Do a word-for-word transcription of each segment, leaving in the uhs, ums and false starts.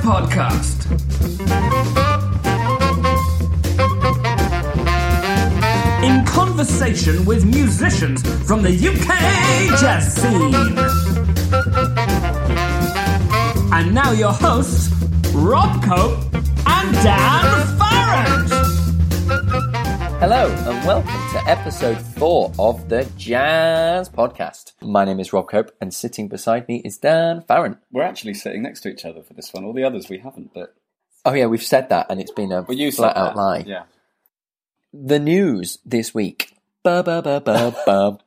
Podcast. In conversation with musicians from the U K jazz scene. And now your hosts, Rob Cope and Dan Farrant. Hello and welcome to episode four of the Jazz Podcast. My name is Rob Cope and sitting beside me is Dan Farrant. We're actually sitting next to each other for this one. All the others we haven't, but... Oh yeah, we've said that and it's been a well, you flat out that. lie. Yeah. The news this week. Ba ba ba ba ba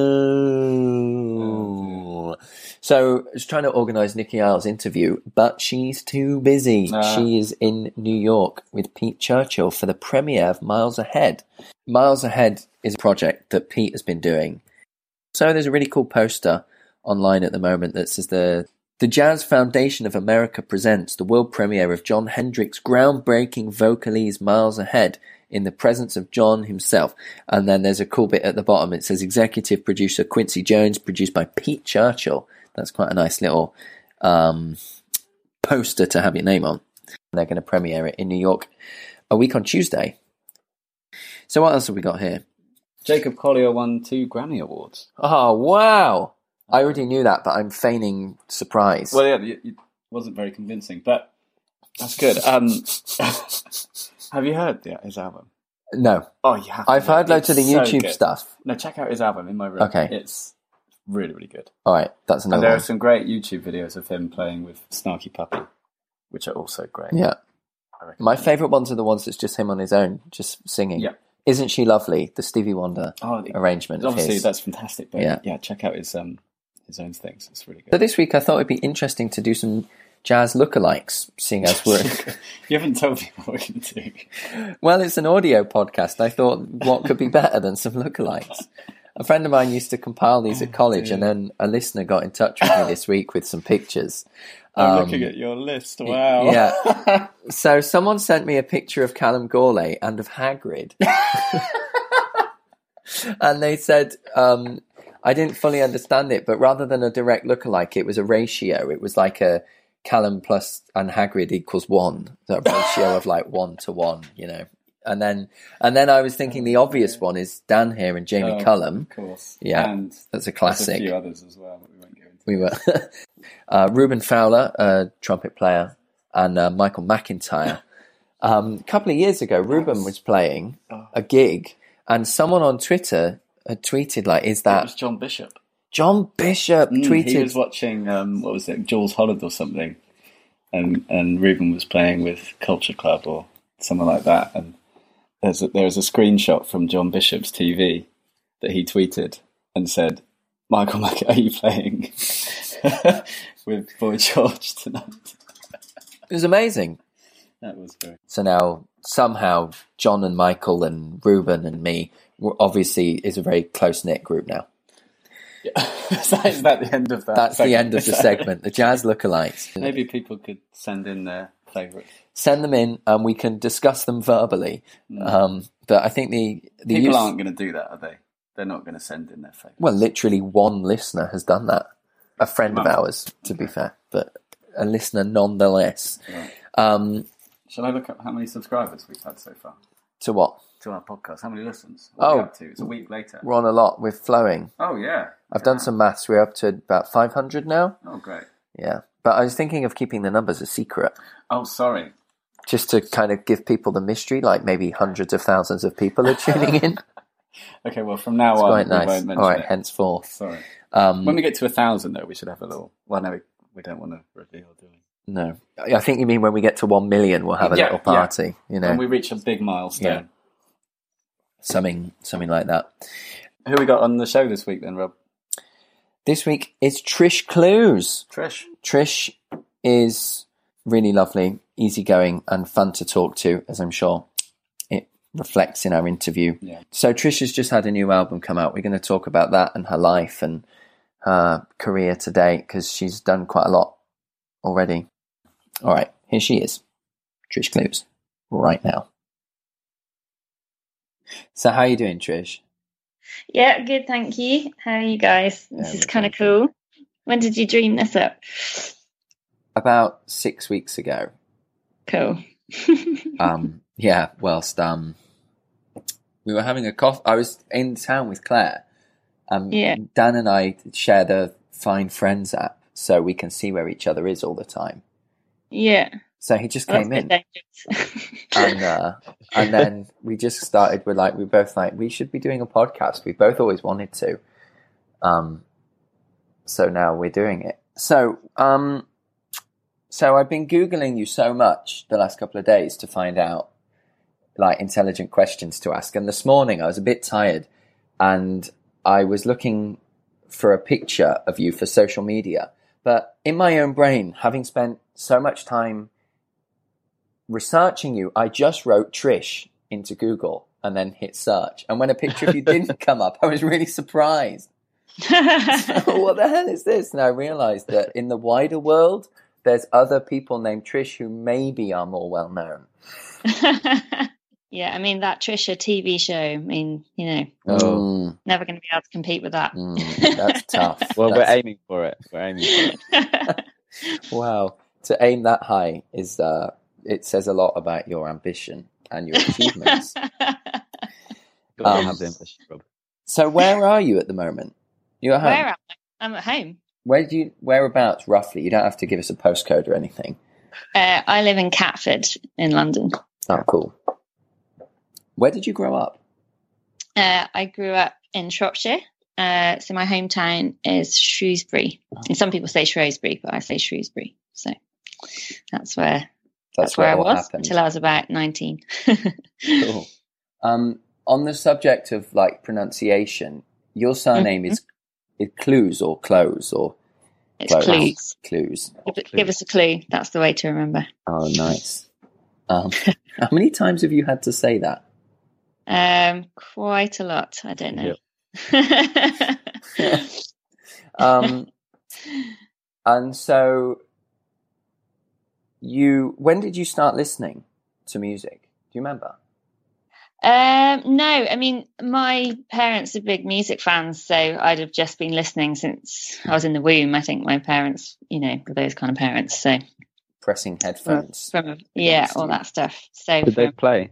boo. So I was trying to organise Nikki Isles' interview, but she's too busy. Uh, she is in New York with Pete Churchill for the premiere of Miles Ahead. Miles Ahead is a project that Pete has been doing. So there's a really cool poster online at the moment that says the the Jazz Foundation of America presents the world premiere of Jon Hendricks' groundbreaking vocalese Miles Ahead in the presence of John himself. And then there's a cool bit at the bottom. It says executive producer Quincy Jones, produced by Pete Churchill. That's quite a nice little um, poster to have your name on. They're going to premiere it in New York a week on Tuesday. So what else have we got here? Jacob Collier won two Grammy Awards. Oh, wow. I already knew that, but I'm feigning surprise. Well, yeah, it wasn't very convincing, but that's good. Um, have you heard yeah, his album? No. Oh, you have. I've heard loads of the so YouTube good. stuff. No, check out his album In My Room. Okay. It's really, really good. All right, that's And another there one. are some great YouTube videos of him playing with Snarky Puppy, which are also great. Yeah. I reckon. My favourite ones are the ones that's just him on his own, just singing. Yeah. Isn't She Lovely? The Stevie Wonder Oh, arrangement of Obviously, his. that's fantastic. But Yeah. yeah, check out his um his own things. It's really good. So this week I thought it'd be interesting to do some jazz lookalikes, seeing as we're... You haven't told me what we're going to do. Well, it's an audio podcast. I thought, what could be better than some lookalikes? A friend of mine used to compile these at college, dear. and then a listener got in touch with me this week with some pictures. I'm Um, looking at your list. Wow. Yeah. So someone sent me a picture of Callum Gourlay and of Hagrid. And they said, um, I didn't fully understand it, but rather than a direct lookalike, it was a ratio. It was like a Callum plus and Hagrid equals one. A ratio of like one to one, you know. And then and then I was thinking the obvious one is Dan here and Jamie Oh, Cullum. Of course. Yeah, And that's a there's a classic. few others as well that we won't go into. We were uh, Ruben Fowler, a trumpet player, and uh, Michael McIntyre. Um, a couple of years ago, Ruben was playing a gig, and someone on Twitter had tweeted, like, is It that was John Bishop. John Bishop Mm, tweeted? He was watching, um, what was it, Jules Holland or something. And and Ruben was playing with Culture Club or something like that. And there's a, there's a screenshot from John Bishop's T V that he tweeted and said, Michael Mac, are you playing with Boy George tonight? It was amazing. That was very... So now, somehow, John and Michael and Ruben and me, were obviously, is a very close-knit group now. Yeah. is, that, is that the end of that? That's the segment? end of the segment, the jazz lookalikes. Maybe people could send in their favourites. Send them in and we can discuss them verbally. Um, but I think the... the People use- aren't going to do that, are they? They're not going to send in their favourites. Well, literally one listener has done that. A friend of Wow. ours, to be fair, but a listener nonetheless. Right. Um, Shall I look up how many subscribers we've had so far to what? to our podcast? How many listens? What are we Oh. up to? It's a week later. We're on a lot. We're flowing. Oh, yeah. I've done some maths. We're up to about five hundred now. Oh, great. Yeah. But I was thinking of keeping the numbers a secret, Oh, sorry. just to kind of give people the mystery, like maybe hundreds of thousands of people are tuning in. Okay, well, from now It's on, quite we nice. won't mention All right, it. henceforth. Sorry. Um, When we get to a thousand, though, we should have a little... Well, no, we, we don't want to reveal, do we? no. I think you mean when we get to one million, we'll have a Yeah, little yeah. party, you know, When we reach a big milestone. Yeah. something, something like that. Who we got on the show this week, then, Rob? This week is Trish Clues. Trish. Trish is really lovely, easygoing, and fun to talk to, as I'm sure it reflects in our interview. Yeah. So Trish has just had a new album come out. We're going to talk about that and her life and her career to date, because she's done quite a lot already. All right, here she is, Trish Clues, right now. So how are you doing, Trish? Yeah, good, thank you. How are you guys? This Yeah, is we're kind of good. cool. When did you dream this up? about six weeks ago. Cool. um, yeah, whilst um, we were having a coffee, I was in town with Claire. Um, Yeah. Dan and I share the Find Friends app, so we can see where each other is all the time. Yeah. So he just Well, came that's in, a bit dangerous. and uh, and then we just started. We're like, we were both like, we should be doing a podcast. We both always wanted to. Um, so now we're doing it. So um, so I've been Googling you so much the last couple of days to find out like intelligent questions to ask. And this morning I was a bit tired, and I was looking for a picture of you for social media. But in my own brain, having spent so much time researching you, I just wrote Trish into Google and then hit search. And when a picture of you didn't come up, I was really surprised. So, what the hell is this? And I realized that in the wider world, there's other people named Trish who maybe are more well known. Yeah, I mean, that Trisha T V show, I mean, you know, Mm, never going to be able to compete with that. mm, that's tough. Well, That's- we're aiming for it. We're aiming for it. Wow. To aim that high is, uh, it says a lot about your ambition and your achievements. Got to Um, have the ambition, Rob. So where are you at the moment? You're at home? Where am I? I'm at home. Where do you, whereabouts roughly? You don't have to give us a postcode or anything. Uh, I live in Catford in London. Oh, cool. Where did you grow up? Uh, I grew up in Shropshire. Uh, so my hometown is Shrewsbury. And some people say Shrewsbury, but I say Shrewsbury. So that's where That's, that's where, where I it all was happened. until I was about nineteen. Cool. Um, on the subject of like pronunciation, your surname Mhm. is is Clues or Close or It's Close? clues. Clues. Give, give us a clue. That's the way to remember. Oh, nice. Um, how many times have you had to say that? Um, quite a lot. I don't know. um, and so you, when did you start listening to music? Do you remember? Um, no, I mean, my parents are big music fans, so I'd have just been listening since I was in the womb. I think my parents, you know, were those kind of parents. So Pressing headphones. from a, yeah, all that stuff. So Did they from, play?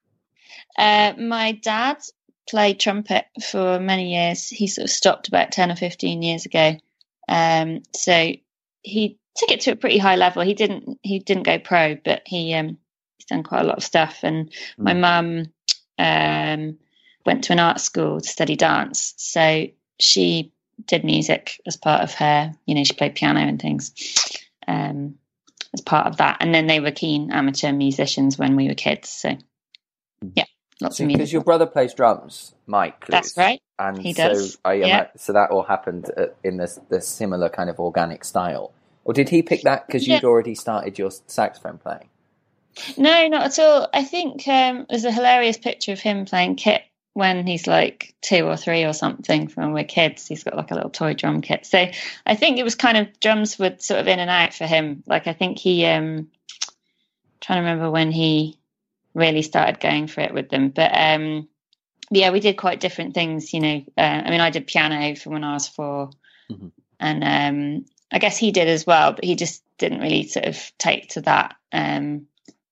uh, my dad played trumpet for many years. He sort of stopped about ten or fifteen years ago. Um, so he took it to a pretty high level. He didn't he didn't go pro, but he um, he's done quite a lot of stuff. And my mum um, went to an art school to study dance, so she did music as part of her. You know, she played piano and things um, as part of that. And then they were keen amateur musicians when we were kids. So yeah, lots of Because music. your brother plays drums, Mike. Clues. That's right. And He so does, I yeah. ima- so that all happened uh, in this this similar kind of organic style. Or did he pick that because you'd Yeah. already started your saxophone playing? No, not at all. I think um, there's a hilarious picture of him playing kit when he's like two or three or something from when we're kids. He's got like a little toy drum kit. So I think it was kind of drums were sort of in and out for him. Like I think he, um, trying to remember when he really started going for it with them. But um, yeah, we did quite different things, you know. Uh, I mean, I did piano from when I was four. Mhm. And um, I guess he did as well, but he just didn't really sort of take to that. Um,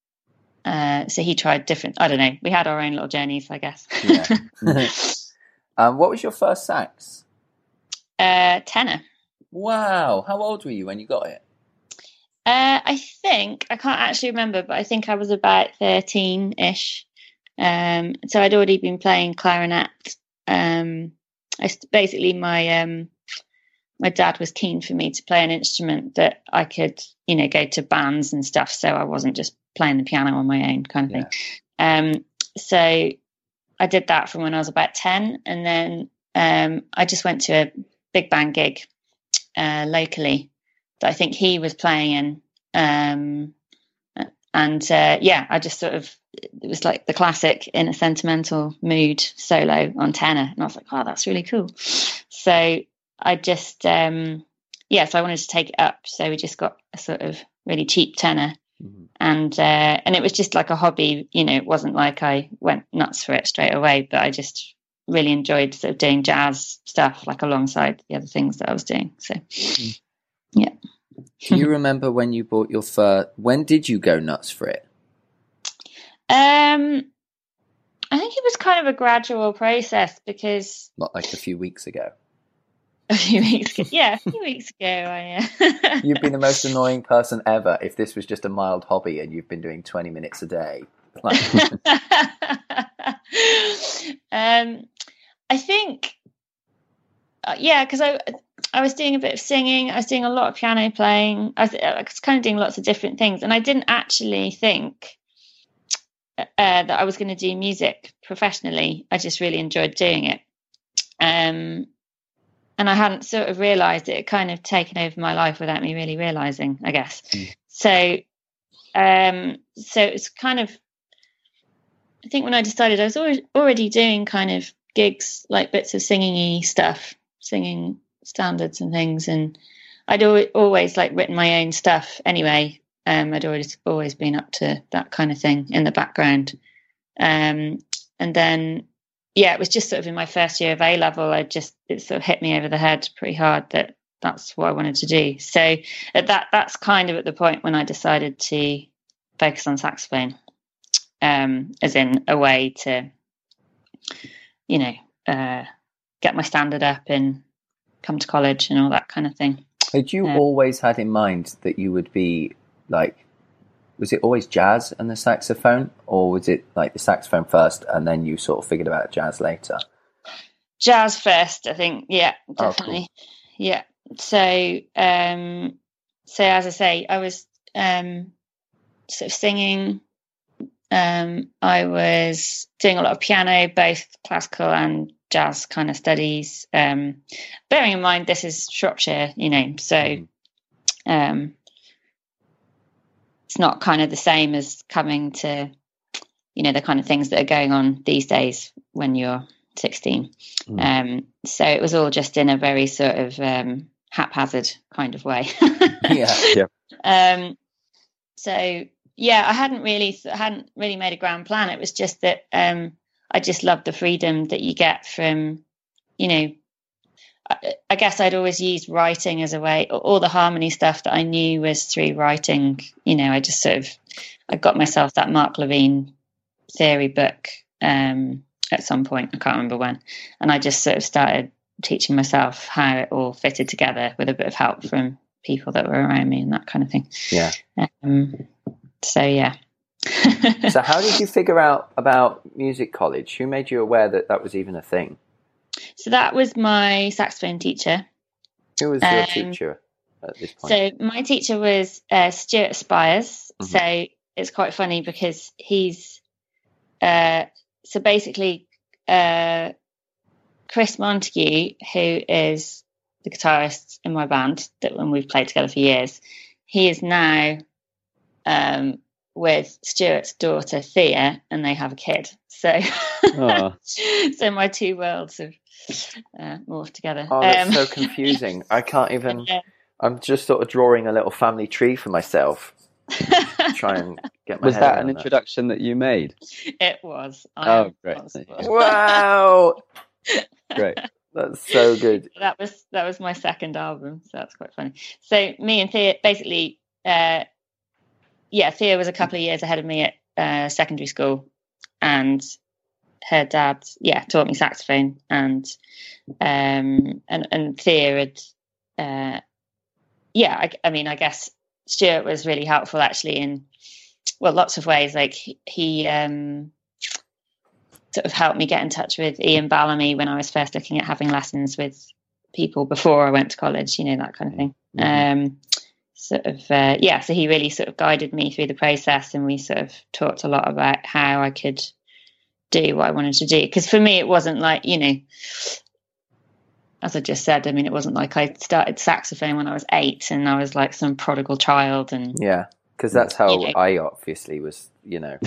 uh, so he tried different, I don't know. We had our own little journeys, I guess. Yeah. um, what was your first sax? uh, tenor. Wow. How old were you when you got it? Uh, I think, I can't actually remember, but I think I was about thirteen-ish. Um, so I'd already been playing clarinet. Um, I st- basically, my um, my dad was keen for me to play an instrument that I could, you know, go to bands and stuff. So I wasn't just playing the piano on my own kind of Yeah. thing. Um, so I did that from when I was about ten. And then um, I just went to a big band gig uh, locally that I think he was playing in. Um, and uh, yeah, I just sort of, it was like the classic in a sentimental mood solo on tenor. And I was like, wow, that's really cool. So I just, um, yeah, so I wanted to take it up. So we just got a sort of really cheap tenor. Mm-hmm. And uh, and it was just like a hobby, you know, it wasn't like I went nuts for it straight away, but I just really enjoyed sort of doing jazz stuff like alongside the other things that I was doing. So, yeah. Do you remember when you bought your first? When did you go nuts for it? Um, I think it was kind of a gradual process because Not like a few weeks ago. a few weeks ago, yeah, a few weeks ago, I. Uh... You'd be the most annoying person ever if this was just a mild hobby and you've been doing twenty minutes a day. Like... um, I think, uh, yeah, because I I was doing a bit of singing, I was doing a lot of piano playing, I was, I was kind of doing lots of different things, and I didn't actually think uh, that I was going to do music professionally. I just really enjoyed doing it, um, and I hadn't sort of realised it had kind of taken over my life without me really realising, I guess. Mm. So, um, so it's kind of. I think when I decided I was already doing kind of gigs, like bits of singing-y stuff, singing standards and things, and I'd always like written my own stuff anyway. Um, I'd always always been up to that kind of thing in the background. Um, and then, yeah, it was just sort of in my first year of A level, I just it sort of hit me over the head pretty hard that that's what I wanted to do. So at that that's kind of at the point when I decided to focus on saxophone. Um, as in a way to, you know, uh, get my standard up and come to college and all that kind of thing. Had you uh, always had in mind that you would be like, was it always jazz and the saxophone, or was it like the saxophone first and then you sort of figured about jazz later? Jazz first, I think. Yeah, definitely. Oh, cool. Yeah. So, um, so as I say, I was um, sort of singing. Um, I was doing a lot of piano, both classical and jazz kind of studies. Um, bearing in mind, this is Shropshire, you know, so um, it's not kind of the same as coming to, you know, the kind of things that are going on these days when you're sixteen. Mm. Um, so it was all just in a very sort of um, haphazard kind of way. yeah. yeah. Um, so. Yeah, I hadn't really hadn't really made a grand plan. It was just that um, I just loved the freedom that you get from, you know, I, I guess I'd always used writing as a way. All the harmony stuff that I knew was through writing. You know, I just sort of I got myself that Mark Levine theory book um, at some point. I can't remember when, and I just sort of started teaching myself how it all fitted together with a bit of help from people that were around me and that kind of thing. Yeah. Um, So, yeah. So how did you figure out about music college? Who made you aware that that was even a thing? So that was my saxophone teacher. Who was your um, teacher at this point? So my teacher was uh, Stuart Spires. Mm-hmm. So it's quite funny because he's... Uh, so basically, uh, Chris Montague, who is the guitarist in my band, that when we've played together for years, he is now... Um, with Stuart's daughter Thea, and they have a kid. So, so my two worlds have uh, morphed together. Oh, that's um, so confusing. I can't even. Yeah. I'm just sort of drawing a little family tree for myself. Try and get my. Was head that an that. introduction that you made? It was. I oh, great! Wow, great. That's so good. That was that was my second album, so that's quite funny. So me and Thea basically. Uh, Yeah, Thea was a couple of years ahead of me at uh, secondary school, and her dad, yeah, taught me saxophone, and um, and and Thea had, uh, yeah, I, I mean, I guess Stuart was really helpful actually in, well, lots of ways. Like he, he um, sort of helped me get in touch with Ian Ballamy when I was first looking at having lessons with people before I went to college, you know, that kind of thing. Mm-hmm. Um, sort of uh, yeah so he really sort of guided me through the process, and we sort of talked a lot about how I could do what I wanted to do, because for me it wasn't like, you know, as I just said, I mean, it wasn't like I started saxophone when I was eight and I was like some prodigal child. And yeah, because that's how you know. I obviously was, you know.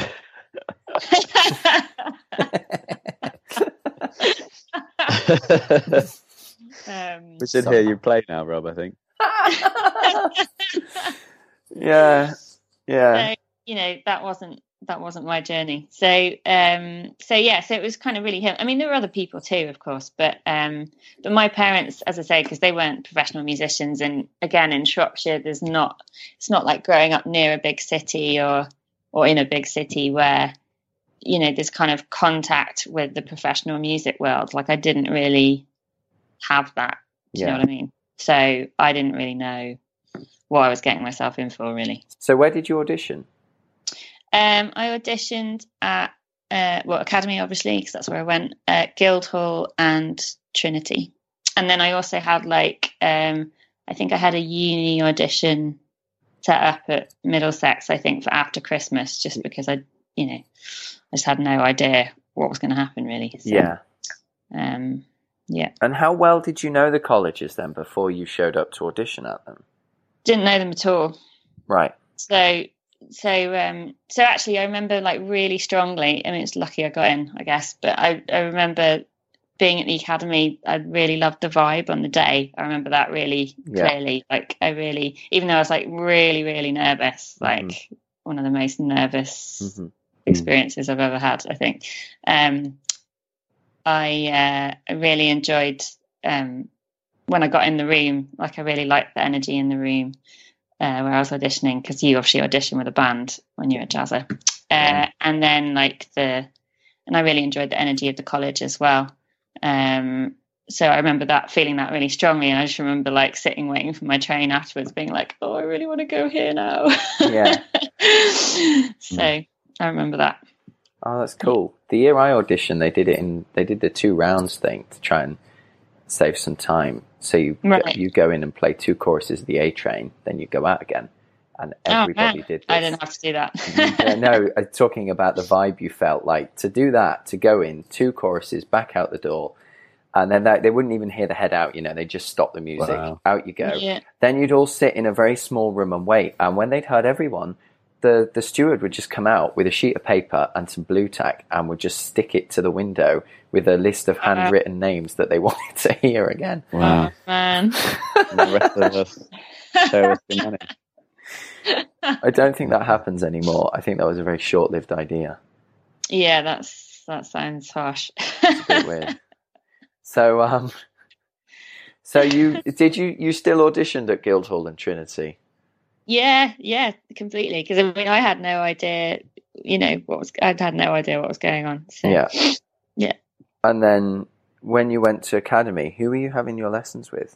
um, we should so. hear you play now, Rob, I think. yeah, yeah. So, you know, that wasn't that wasn't my journey. So um, so yeah, so it was kind of really him. I mean, there were other people too, of course, but um, but my parents, as I say, because they weren't professional musicians, and again in Shropshire, there's not it's not like growing up near a big city or or in a big city where, you know, there's kind of contact with the professional music world. Like I didn't really have that. Do you Yeah. know what I mean? So I didn't really know what I was getting myself in for, really. So where did you audition? Um, I auditioned at uh, well, Academy, obviously, because that's where I went. Uh, Guildhall and Trinity, and then I also had like um, I think I had a uni audition set up at Middlesex. I think for after Christmas, just because I, you know, I just had no idea what was going to happen, really. So, Yeah. Um, yeah. And how well did you know the colleges then before you showed up to audition at them? Didn't know them at all. Right. So, so, um, so actually, I remember like really strongly. I mean, it's lucky I got in, I guess. But I, I remember being at the Academy. I really loved the vibe on the day. I remember that really Yeah. clearly. Like, I really, even though I was like really, really nervous, like Mhm. one of the most nervous Mm-hmm. experiences I've ever had, I think. Um, I, uh, I really enjoyed um, when I got in the room. Like, I really liked the energy in the room. Uh, where I was auditioning, because you obviously audition with a band when you're a jazzer, uh, Yeah. and then like the, and I really enjoyed the energy of the college as well. Um, so I remember that feeling that really strongly, and I just remember like sitting waiting for my train afterwards, being like, "Oh, I really want to go here now." Yeah. So I remember that. Oh, that's cool. The year I auditioned, they did it in, they did the two rounds thing to try and save some time. So you Right. you go in and play two choruses of the A Train, then you go out again, and everybody oh, man. did this. I didn't have to do that. Yeah, no, uh, talking about the vibe you felt, like to do that, to go in two choruses, back out the door, and then they, they wouldn't even hear the head out. You know, they just stop the music, Wow. out you go. Yeah. Then you'd all sit in a very small room and wait, and when they'd heard everyone, the the steward would just come out with a sheet of paper and some blue tack and would just stick it to the window with a list of handwritten names that they wanted to hear again. Wow. Oh, man. And the rest of us show us the money. I don't think that happens anymore. I think that was a very short-lived idea. Yeah, that's that sounds harsh. It's a bit weird. So, um, so you did you you still auditioned at Guildhall and Trinity? Yeah, yeah, completely. Because I mean, I had no idea, you know, what was. I had no idea what was going on. So. Yeah, Yeah. And then when you went to Academy, who were you having your lessons with?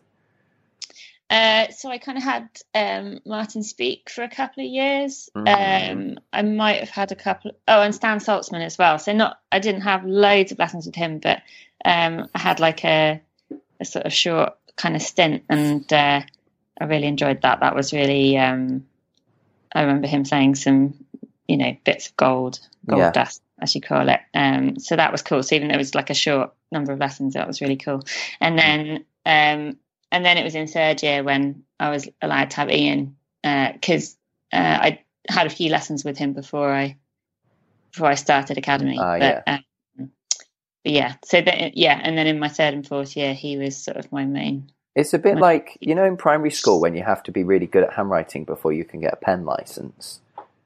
Uh, so I kind of had um, Martin Speak for a couple of years. Mhm. Um, I might have had a couple. Oh, and Stan Saltzman as well. So not, I didn't have loads of lessons with him, but um, I had like a, a sort of short kind of stint, and uh, I really enjoyed that. That was really. Um, I remember him saying some, you know, bits of gold, gold Yeah. dust, as you call it. Um, so that was cool. So even though it was like a short number of lessons, that was really cool. And then. Um, And then it was in third year when I was allowed to have Ian, because uh, uh, I had a few lessons with him before I before I started Academy. Ah, but, um, but yeah, so then, yeah, and then in my third and fourth year, he was sort of my main. It's a bit My- like, you know, in primary school when you have to be really good at handwriting before you can get a pen license.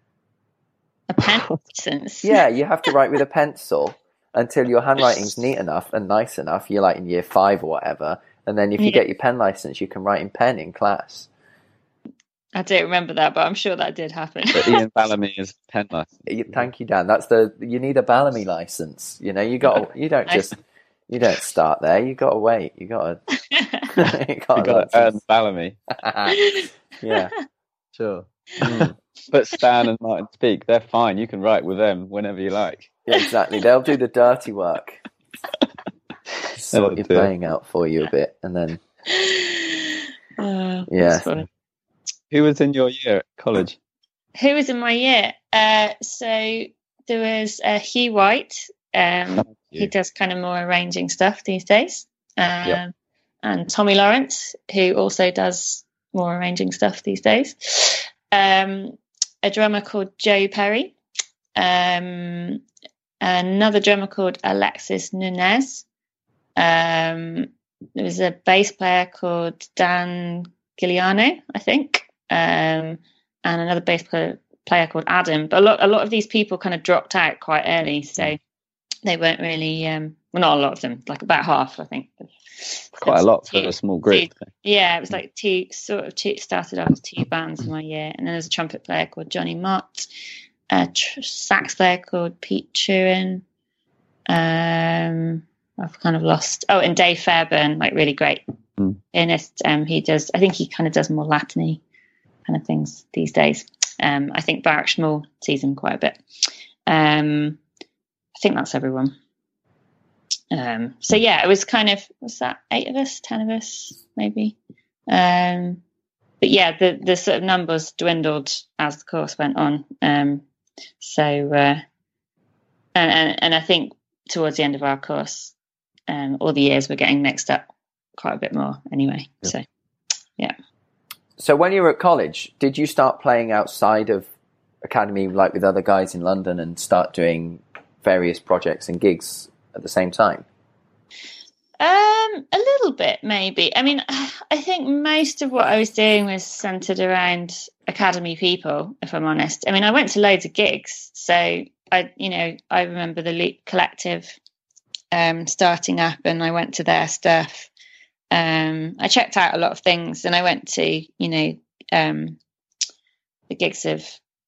A pen license. Yeah, you have to write with a pencil until your handwriting's neat enough and nice enough. You're like in year five or whatever. And then if you Yeah. get your pen license, you can write in pen in class. I don't remember that, but I'm sure that did happen. But Ian Bellamy is pen license. You- Thank you, Dan. That's the you need a Bellamy license. You know, you got you don't just you don't start there. You got to wait. You got to you You got got to earn Bellamy. Yeah. Sure. Mm. But Stan and Martin Speak, they're fine. You can write with them whenever you like. Yeah, exactly. They'll do the dirty work. Sort Oh, your dear. playing out for you a bit, and then Oh, Yeah. that's funny. Who was in your year at college? Who was in my year? Uh, so there was uh, Hugh White. Um, he does kind of more arranging stuff these days. Um, Yep. And Tommy Lawrence, who also does more arranging stuff these days. Um, a drummer called Joe Perry. Um, another drummer called Alexis Nunez. Um, there was a bass player called Dan Giuliano, I think. Um, and another bass player, player called Adam. But a lot, a lot of these people kind of dropped out quite early, so they weren't really. Um, well, not a lot of them, like about half, I think. Quite a lot for two, a small group. Two, yeah, it was like two sort of two started off as two bands in my year, and then there's a trumpet player called Johnny Mott, a tr- sax player called Pete Turin. Um, I've kind of lost. Oh, and Dave Fairburn, like really great mm. pianist. Um, he does. I think he kind of does more Latin-y kind of things these days. Um, I think Barak Schmull sees him quite a bit. Um, I think that's everyone. Um, so yeah, it was kind of, was that eight of us, ten of us, maybe? Um, but yeah, the, the sort of numbers dwindled as the course went on. Um, so, uh, and, and, and I think towards the end of our course, um, all the years were getting mixed up quite a bit more anyway. Yeah. So, yeah. So when you were at college, did you start playing outside of academy, like with other guys in London, and start doing various projects and gigs at the same time? Um, a little bit, maybe. I mean, I think most of what I was doing was centered around academy people, if I'm honest. I mean, I went to loads of gigs. So I, you know, I remember the Loop Collective um, starting up, and I went to their stuff. Um, I checked out a lot of things, and I went to, you know, um, the gigs of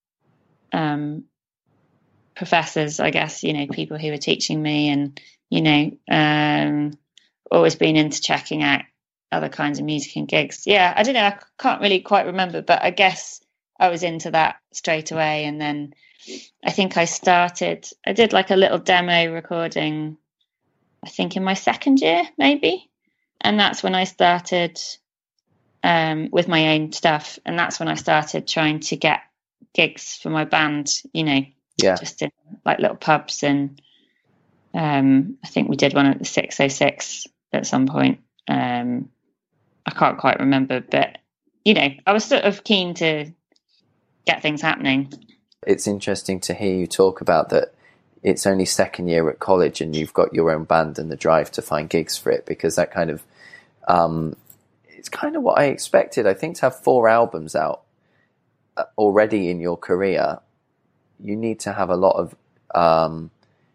um, professors, I guess, you know, people who were teaching me, and, you know, um, always been into checking out other kinds of music and gigs. Yeah, I don't know, I can't really quite remember, but I guess I was into that straight away. And then I think I started, I did like a little demo recording, I think in my second year, maybe. And that's when I started um, with my own stuff. And that's when I started trying to get gigs for my band, you know, yeah, just in like little pubs. And um, I think we did one at the six oh six at some point. Um, I can't quite remember, but, you know, I was sort of keen to get things happening. It's interesting to hear you talk about that. It's only second year at college and you've got your own band and the drive to find gigs for it, because that kind of, um, it's kind of what I expected. I think to have four albums out already in your career, you need to have a lot of um,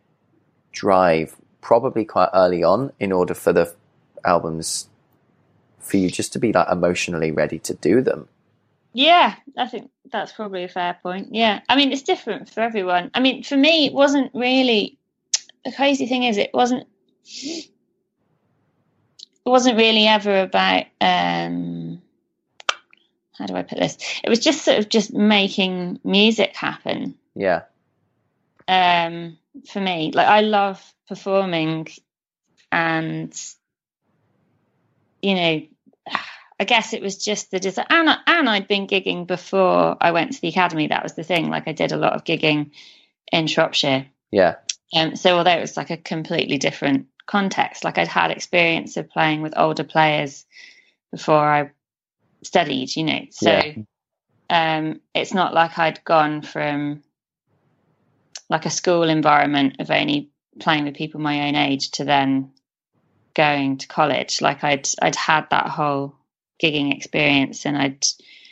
drive, probably quite early on, in order for the albums, for you just to be like emotionally ready to do them. Yeah, I think that's probably a fair point. Yeah. I mean, it's different for everyone. I mean, for me, it wasn't really, the crazy thing is it wasn't, it wasn't really ever about, um, how do I put this? It was just sort of just making music happen. Yeah. Um, for me, like I love performing, and, you know, I guess it was just the desire, and, and I'd been gigging before I went to the academy. That was the thing. Like I did a lot of gigging in Shropshire. Yeah. Um, so although it was like a completely different context, like I'd had experience of playing with older players before I studied, you know. So yeah. um, it's not like I'd gone from like a school environment of only playing with people my own age to then going to college. Like I'd I'd had that whole gigging experience, and I'd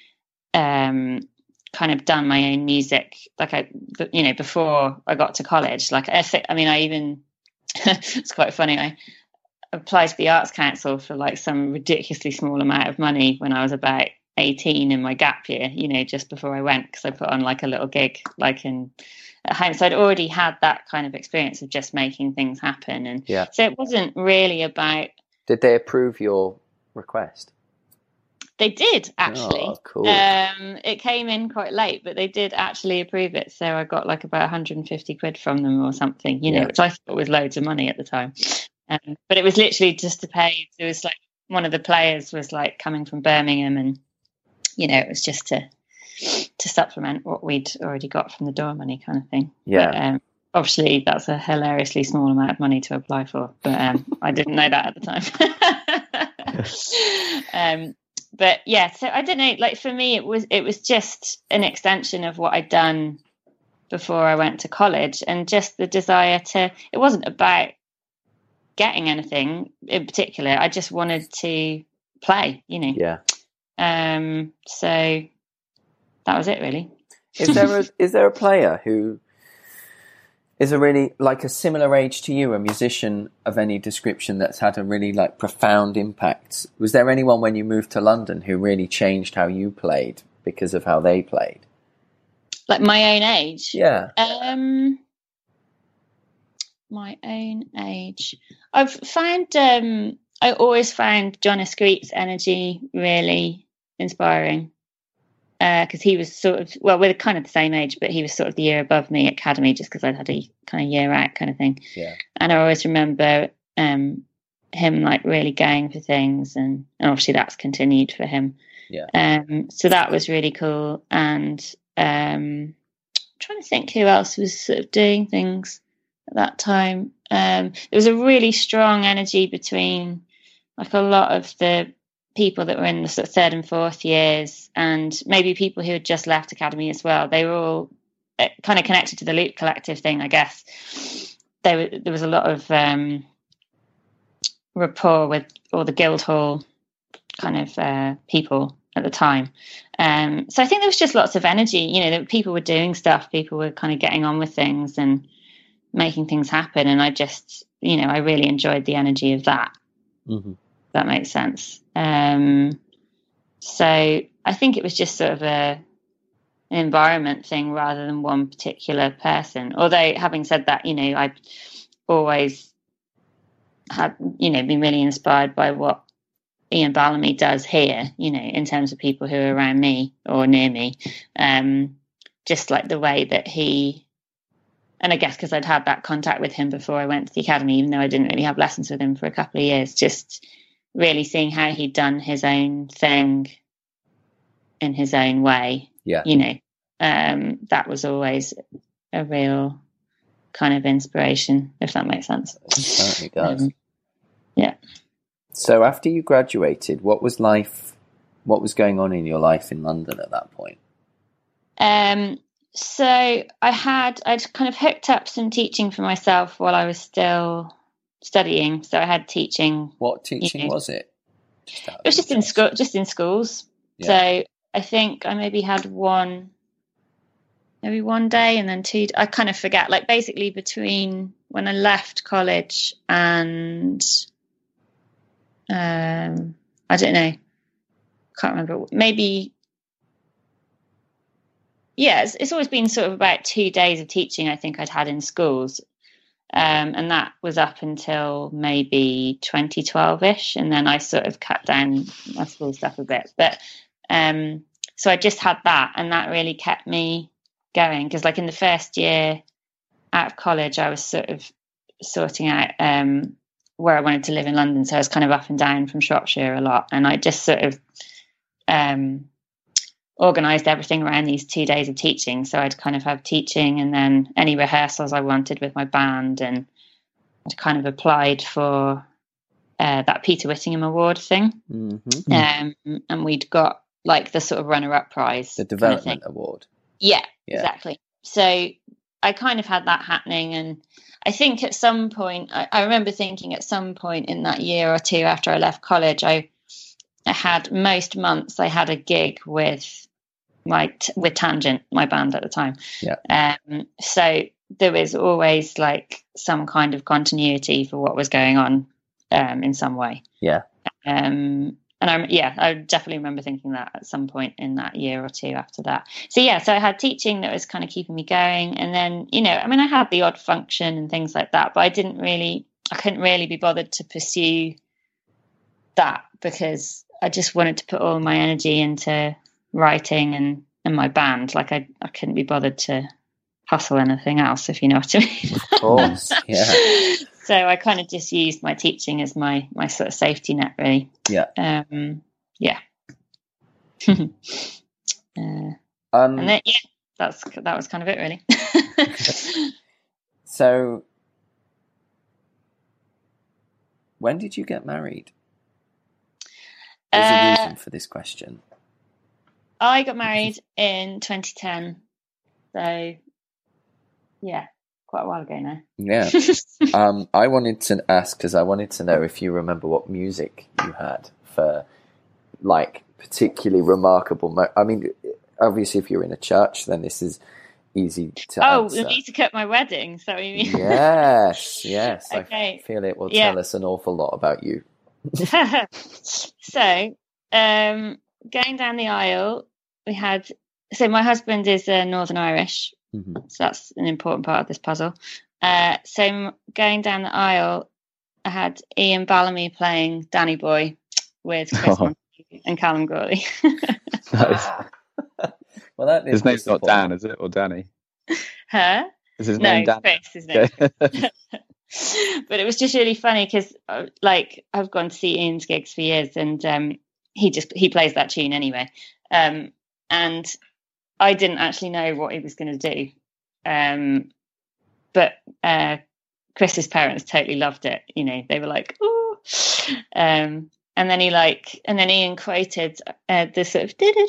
um kind of done my own music, like I, you know, before I got to college. Like I think, I mean, I even it's quite funny. I applied to the Arts Council for like some ridiculously small amount of money when I was about eighteen in my gap year, you know, just before I went, because I put on like a little gig like in at home. So I'd already had that kind of experience of just making things happen, and yeah. So it wasn't really about. Did they approve your request? They did, actually. Oh, cool. Um, it came in quite late, but they did actually approve it. So I got like about one hundred fifty quid from them or something, you know, yeah. which I thought was loads of money at the time. Um, but it was literally just to pay. It was like one of the players was like coming from Birmingham, and, you know, it was just to to supplement what we'd already got from the door money kind of thing. Yeah. But, um, obviously, that's a hilariously small amount of money to apply for, but um, I didn't know that at the time. um, But yeah, so I don't know, like for me, it was, it was just an extension of what I'd done before I went to college, and just the desire to, it wasn't about getting anything in particular. I just wanted to play, you know? Yeah. Um, so that was it really. Is there a is there a player who is a really like a similar age to you, a musician of any description that's had a really like profound impact? Was there anyone when you moved to London who really changed how you played because of how they played? Like my own age? Yeah. Um, my own age. I've found, um, I always found John Esquit's energy really inspiring. Because uh, he was sort of, well, we're kind of the same age, but he was sort of the year above me at academy just because I'd had a kind of year out kind of thing. Yeah. And I always remember um, him like really going for things, and, and obviously that's continued for him. Yeah. Um, so that was really cool. And um, I'm trying to think who else was sort of doing things at that time. Um, there was a really strong energy between like a lot of the people that were in the sort of third and fourth years, and maybe people who had just left academy as well. They were all kind of connected to the Loop Collective thing, I guess. There, were, there was a lot of um, rapport with all the Guildhall kind of uh, people at the time. Um, so I think there was just lots of energy. You know, that people were doing stuff, people were kind of getting on with things and making things happen. And I just, you know, I really enjoyed the energy of that. Mm-hmm. That makes sense. Um, so I think it was just sort of a an environment thing rather than one particular person. Although having said that, you know, I've always had, you know, been really inspired by what Ian Bellamy does here, you know, in terms of people who are around me or near me. Um, just like the way that he, and I guess because I'd had that contact with him before I went to the academy, even though I didn't really have lessons with him for a couple of years, just really seeing how he'd done his own thing in his own way. Yeah. You know, um, that was always a real kind of inspiration, if that makes sense. It certainly does. Um, yeah. So after you graduated, what was life, what was going on in your life in London at that point? Um, so I had, I'd kind of hooked up some teaching for myself while I was still studying. So I had teaching. What teaching you know, was it? It was just in school, just in schools. Yeah. So I think I maybe had one, maybe one day and then two, I kind of forget, like basically between when I left college and, um, I don't know, can't remember, maybe, yeah, it's, it's always been sort of about two days of teaching I think I'd had in schools. Um, and that was up until maybe twenty twelve-ish. And then I sort of cut down my school stuff a bit. But um, so I just had that, and that really kept me going. Because like in the first year out of college, I was sort of sorting out um, where I wanted to live in London. So I was kind of up and down from Shropshire a lot. And I just sort of um, organised everything around these two days of teaching. So I'd kind of have teaching and then any rehearsals I wanted with my band, and I'd kind of applied for uh, that Peter Whittingham Award thing. Mm-hmm. Um, and we'd got like the sort of runner-up prize. The Development kind of Award. Yeah, yeah, exactly. So I kind of had that happening. And I think at some point, I, I remember thinking at some point in that year or two after I left college, I I had most months I had a gig with my t- with Tangent, my band at the time. Yeah. Um. So there was always like some kind of continuity for what was going on, um, in some way. Yeah. Um. And I yeah, I definitely remember thinking that at some point in that year or two after that. So yeah, so I had teaching that was kind of keeping me going, and then you know, I mean, I had the odd function and things like that, but I didn't really, I couldn't really be bothered to pursue that because I just wanted to put all my energy into writing and, and my band. Like I, I couldn't be bothered to hustle anything else, if you know what I mean. Of course, yeah. So I kind of just used my teaching as my, my sort of safety net, really. Yeah. Um, yeah. uh, um, and then, yeah, that's that was kind of it, really. So, when did you get married? There's a Uh, reason for this question. I got married in twenty ten, so yeah, quite a while ago now. Yeah. um, I wanted to ask because I wanted to know if you remember what music you had for, like, particularly remarkable. Mo- I mean, obviously, if you're in a church, then this is easy to Oh, answer. the music at my wedding. So you mean? Yes, yes. Okay. I feel it will Yeah. tell us an awful lot about you. So, um, going down the aisle, we had. So my husband is uh, Northern Irish, Mm-hmm. so that's an important part of this puzzle. Uh, so m- going down the aisle, I had Ian Bellamy playing Danny Boy with Chris Oh. Montague and Callum Gawley. Nice. Well, that is His name's not disappointing. Dan, is it? Or Danny? Huh? Is his No, name Dan? Chris. His name. Okay. But it was just really funny because, uh, like, I've gone to see Ian's gigs for years, and um, he just he plays that tune anyway. Um, and I didn't actually know what he was going to do, um, but uh, Chris's parents totally loved it. You know, they were like, "Oh," um, and then he like, and then Ian quoted uh, the sort of, you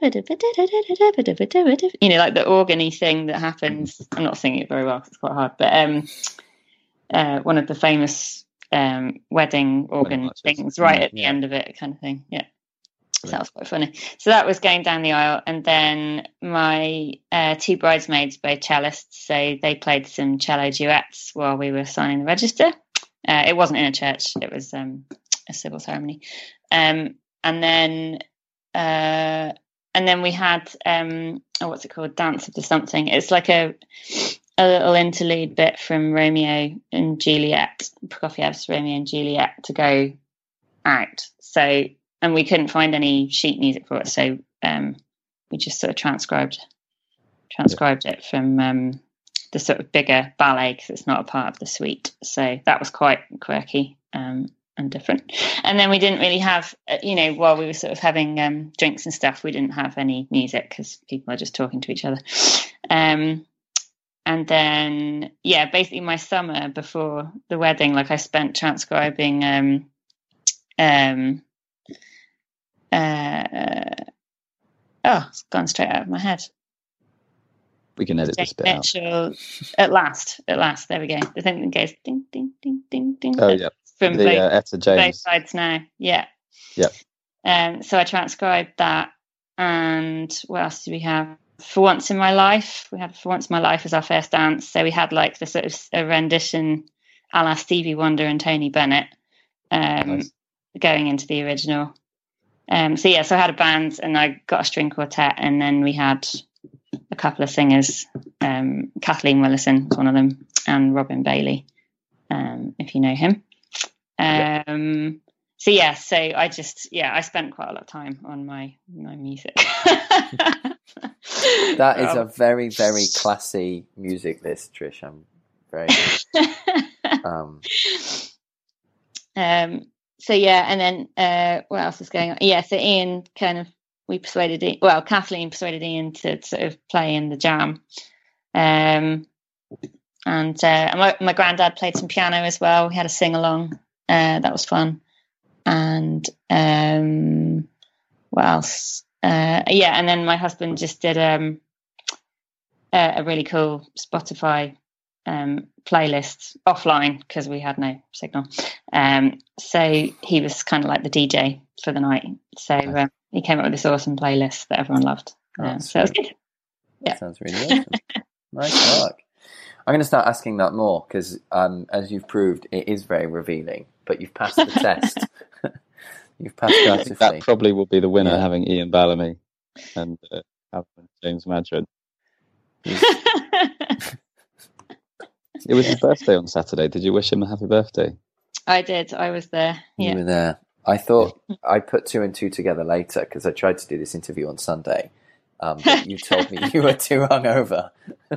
know, like the organ-y thing that happens. I'm not singing it very well because it's quite hard, but um. Uh, one of the famous um, wedding organ marches. things right Mm, at the yeah. end of it, kind of thing. Yeah. So that was quite funny. So that was going down the aisle. And then my uh, two bridesmaids, both cellists, so they played some cello duets while we were signing the register. Uh, it wasn't in a church. It was um, a civil ceremony. Um, and then uh, and then we had, um, oh, what's it called? Dance of the Something. It's like a... a little interlude bit from Romeo and Juliet, Prokofiev's Romeo and Juliet, to go out. So, and we couldn't find any sheet music for it, so um, we just sort of transcribed transcribed it from um, the sort of bigger ballet because it's not a part of the suite. So that was quite quirky um, and different. And then we didn't really have, uh, you know, while we were sort of having um, drinks and stuff, we didn't have any music because people are just talking to each other. Um, And then, yeah, basically my summer before the wedding, like I spent transcribing, um, um, uh, oh, it's gone straight out of my head. We can edit this Jane bit out. Mitchell, at last, at last, there we go. The thing that goes ding, ding, ding, ding, ding. Oh, yeah. From The both, uh, Etta both James. sides now, yeah. Yeah. Um, so I transcribed that, and what else do we have? For Once in My Life, we had For Once in My Life as our first dance. So we had like the sort of a rendition a la Stevie Wonder and Tony Bennett um, Nice. going into the original. Um, so yeah, so I had a band and I got a string quartet, and then we had a couple of singers. Um, Kathleen Willison was one of them, and Robin Bailey, um, if you know him. Yeah. Um, so yeah, so I just yeah, I spent quite a lot of time on my my music. That is Um, a very, very classy music list, Trish. I'm very. Um, um. So yeah, and then uh, what else is going on? Yeah, so Ian kind of we persuaded Ian, well, Kathleen persuaded Ian to sort of play in the jam, um, and uh, my my granddad played some piano as well. We had a sing along. Uh, that was fun, and um, what else? Uh, yeah, and then my husband just did um, a, a really cool Spotify um, playlist offline because we had no signal. Um, so he was kind of like the D J for the night. So uh, he came up with this awesome playlist that everyone loved. Oh, Um, so it was good. that Yeah. sounds really awesome. Nice work. I'm going to start asking that more because, um, as you've proved, it is very revealing. But you've passed the test. You've passed I think beautifully. that probably will be the winner, Yeah. having Ian Bellamy and uh, having James Madrid. It was his birthday on Saturday. Did you wish him a happy birthday? I did. I was there. You Yeah. were there. I thought I put two and two together later because I tried to do this interview on Sunday. Um, but you told me you were too hungover.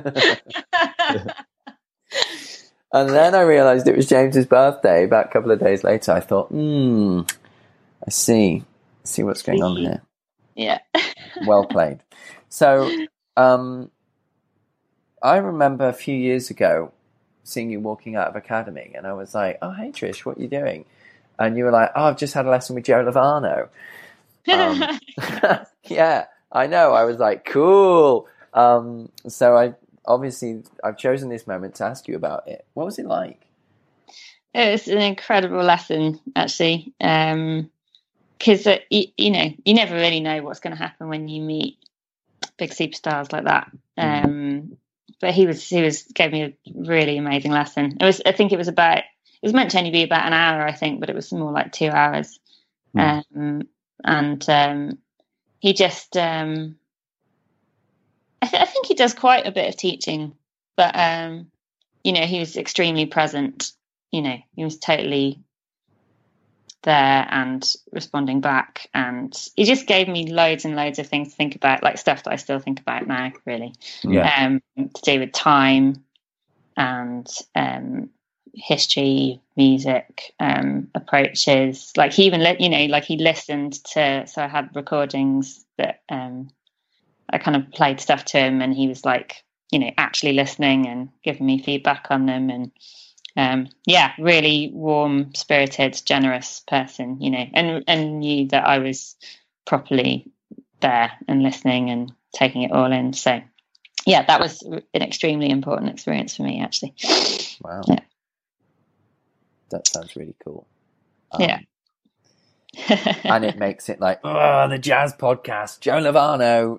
And then I realised it was James's birthday about a couple of days later. I thought, hmm, I see. I see what's going on here. Yeah. Well played. So, um, I remember a few years ago seeing you walking out of Academy, and I was like, oh, hey, Trish, what are you doing? And you were like, oh, I've just had a lesson with Joe Lovano. Um, yeah, I know. I was like, cool. Um, so I obviously I've chosen this moment to ask you about it. What was it like? It was an incredible lesson, actually, because um, uh, you, you know you never really know what's going to happen when you meet big superstars like that. Um, but he was he was gave me a really amazing lesson. It was I think it was about it was meant to only be about an hour, I think, but it was more like two hours. Mm. Um, and um, he just um, I, th- I think he does quite a bit of teaching, but um, you know, he was extremely present. You know, he was totally there and responding back, and he just gave me loads and loads of things to think about, like stuff that I still think about now, really. Yeah. Um, to do with time and um, history, music, um, approaches. Like he even, li- you know, like he listened to. So I had recordings that um, I kind of played stuff to him, and he was like, you know, actually listening and giving me feedback on them, and. Um, yeah, really warm spirited, generous person, you know, and, and knew that I was properly there and listening and taking it all in. So yeah, that was an extremely important experience for me, actually. Wow. Yeah. That sounds really cool. Um, yeah. And it makes it like, oh, the jazz podcast, Joe Lovano.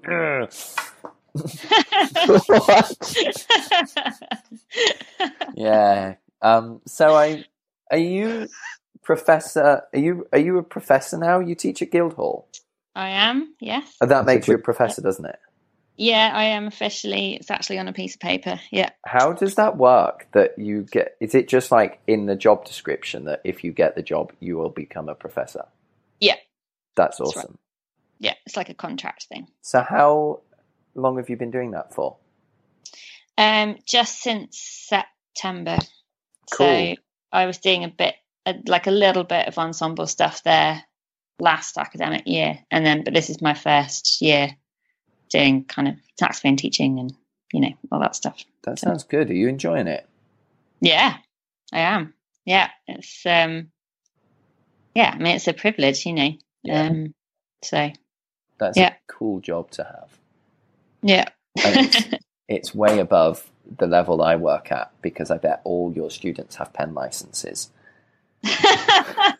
Yeah. Um, so I, are you professor, are you, are you a professor now? You teach at Guildhall? I am, yes. Oh, that makes you a professor, doesn't it? Yeah, I am officially. It's actually on a piece of paper. Yeah. How does that work? That you get, is it just like in the job description that if you get the job, you will become a professor? Yeah. That's That's awesome. right. Yeah, it's like a contract thing. So how long have you been doing that for? Um, just since September. Cool. So I was doing a bit, like a little bit of ensemble stuff there last academic year, and then, but this is my first year doing kind of saxophone teaching and, you know, all that stuff. That sounds good. Are you enjoying it? Yeah, I am. Yeah, it's um, yeah. I mean, it's a privilege, you know. Yeah. Um, so that's yeah. a cool job to have. Yeah. And it's, it's way above the level I work at, because I bet all your students have pen licenses. I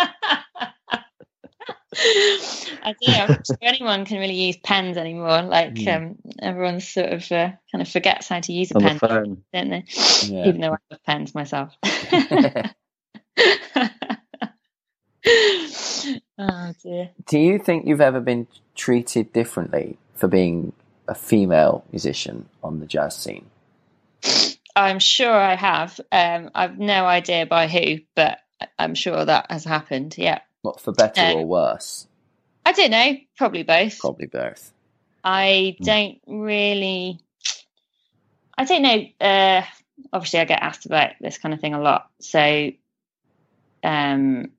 don't know if anyone can really use pens anymore. Like mm. um, everyone sort of uh, kind of forgets how to use a On pen, the phone. don't they? Yeah. Even though I have pens myself. Oh dear. Do you think you've ever been treated differently for being a female musician on the jazz scene? I'm sure I have. Um, I've no idea by who, but I'm sure that has happened. Yeah. What, for better um, or worse? I don't know. Probably both. Probably both. I don't really. I don't know. Uh, obviously, I get asked about this kind of thing a lot. So, um,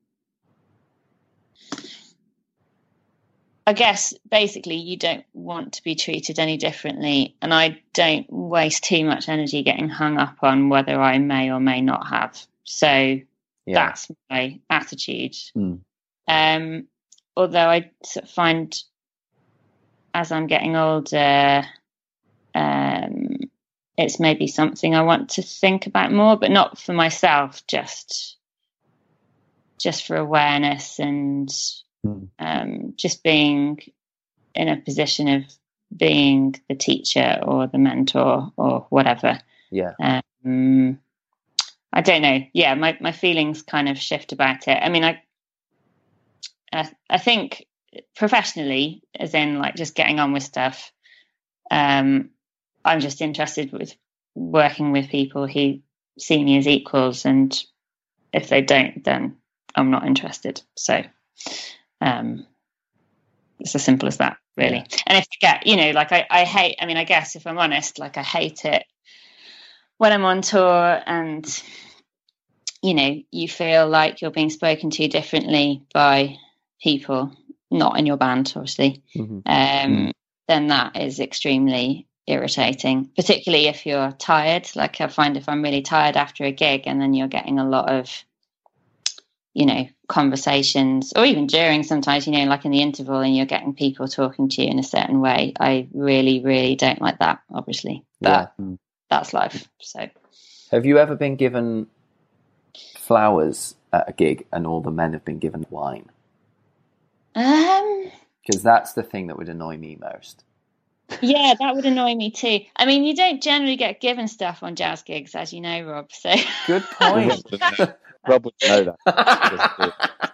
I guess basically you don't want to be treated any differently, and I don't waste too much energy getting hung up on whether I may or may not have. So yeah. That's my attitude. Mm. Um, although I sort of find as I'm getting older, um, it's maybe something I want to think about more, but not for myself, just just for awareness and mm. um, just being in a position of being the teacher or the mentor or whatever. Yeah. Um, I don't know. Yeah, my, my feelings kind of shift about it. I mean, I I, I think professionally, as in like just getting on with stuff, um, I'm just interested with working with people who see me as equals, and if they don't, then I'm not interested. So um, it's as simple as that, really. Yeah. And if you get, you know, like I, I hate, I mean, I guess if I'm honest, like I hate it when I'm on tour and, you know, you feel like you're being spoken to differently by people, not in your band, obviously, mm-hmm. um, mm-hmm. then that is extremely irritating, particularly if you're tired. Like I find if I'm really tired after a gig and then you're getting a lot of, you know, conversations, or even during sometimes, you know, like in the interval and you're getting people talking to you in a certain way, I really, really don't like that, obviously. But yeah. that's life. So have you ever been given flowers at a gig and all the men have been given wine? Um, because that's the thing that would annoy me most. Yeah, that would annoy me too. I mean, you don't generally get given stuff on jazz gigs, as you know, Rob. So Good point. Rob would know that.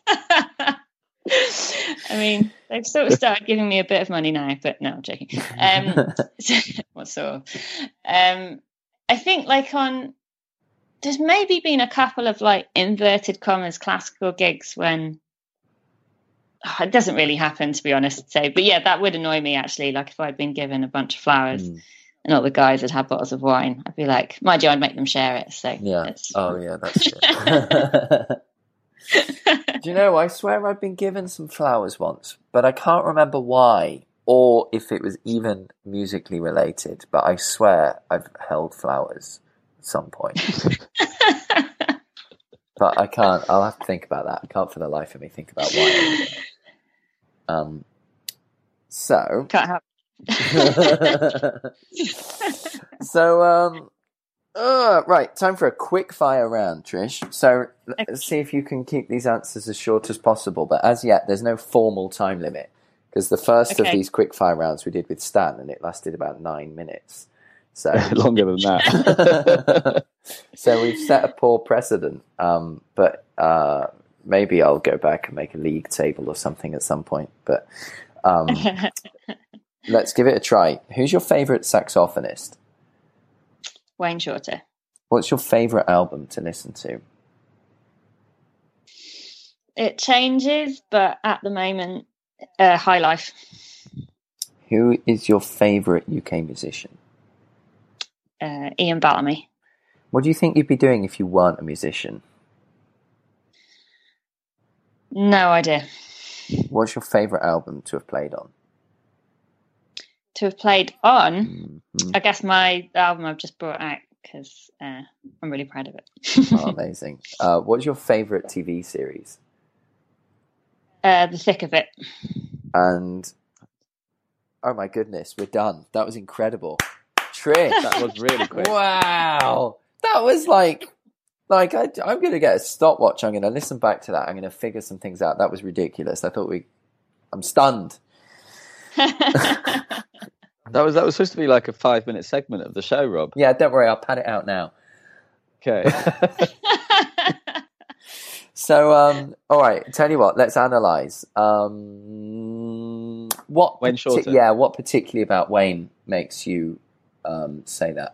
I mean, they've sort of started giving me a bit of money now, but no, I'm joking. Um, what sort of? Um, I think like on, there's maybe been a couple of like inverted commas classical gigs when oh, it doesn't really happen, to be honest. So, but yeah, that would annoy me actually. Like if I'd been given a bunch of flowers mm. and all the guys had had bottles of wine, I'd be like, mind you, I'd make them share it. So yeah. It's... Oh yeah, that's good. Do you know, I swear I've been given some flowers once, but I can't remember why or if it was even musically related, but I swear I've held flowers at some point. But I can't, I'll have to think about that. I can't for the life of me think about why. Um, so. Can't help. so, um, Uh, right, time for a quick fire round, Trish. So let's see if you can keep these answers as short as possible. But as yet, there's no formal time limit because the first okay. of these quick fire rounds we did with Stan, and it lasted about nine minutes. So longer than that. So we've set a poor precedent. Um, but uh, maybe I'll go back and make a league table or something at some point. But um, let's give it a try. Who's your favourite saxophonist? Wayne Shorter. What's your favourite album to listen to? It changes, but at the moment, uh, High Life. Who is your favourite U K musician? Uh, Ian Bellamy. What do you think you'd be doing if you weren't a musician? No idea. What's your favourite album to have played on? To have played on, mm-hmm. I guess my album I've just brought out because uh, I'm really proud of it. Oh, amazing. Uh, what's your favourite T V series? Uh, The Thick of It. And, oh my goodness, we're done. That was incredible. Trish. That was really quick. Wow. That was like, like I, I'm going to get a stopwatch. I'm going to listen back to that. I'm going to figure some things out. That was ridiculous. I thought we, I'm stunned. That was that was supposed to be like a five minute segment of the show, Rob. Yeah, don't worry, I'll pad it out now. Okay. So, um, all right. Tell you what, let's analyze. Um, what Wayne partic- Shorter. Yeah, what particularly about Wayne makes you um, say that?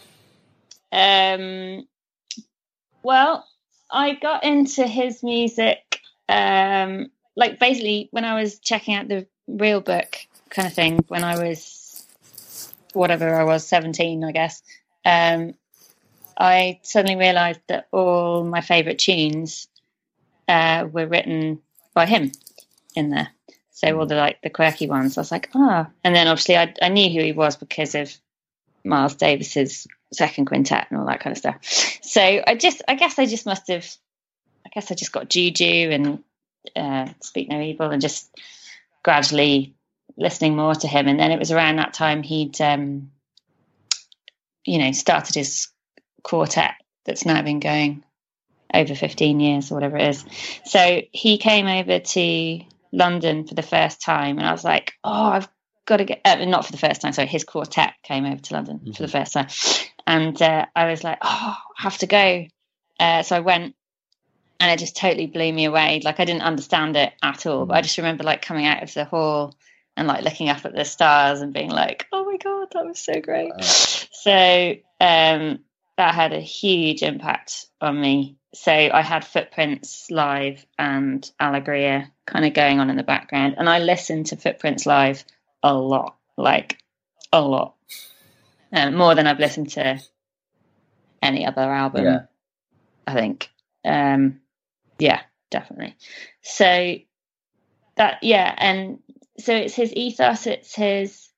Um. Well, I got into his music, um, like basically when I was checking out the real book kind of thing when I was whatever I was seventeen, I guess. Um, I suddenly realised that all my favourite tunes uh, were written by him in there. So all the like the quirky ones, I was like, ah. Oh. And then obviously I, I knew who he was because of Miles Davis's second quintet and all that kind of stuff. So I just, I guess I just must have, I guess I just got juju and uh, Speak No Evil and just gradually listening more to him. And then it was around that time he'd, um, you know, started his quartet that's now been going over fifteen years or whatever it is. So he came over to London for the first time and I was like, oh, I've got to get, uh, not for the first time, sorry, his quartet came over to London mm-hmm. for the first time. And uh, I was like, oh, I have to go. Uh, so I went and it just totally blew me away. Like I didn't understand it at all, mm-hmm. but I just remember like coming out of the hall and like looking up at the stars and being like, oh my God, that was so great. Wow. So um, that had a huge impact on me. So I had Footprints live and Allegria kind of going on in the background. And I listened to Footprints live a lot, like a lot. Um, more than I've listened to any other album, yeah. I think. Um, yeah, definitely. So that, yeah, and so it's his ethos, it's his,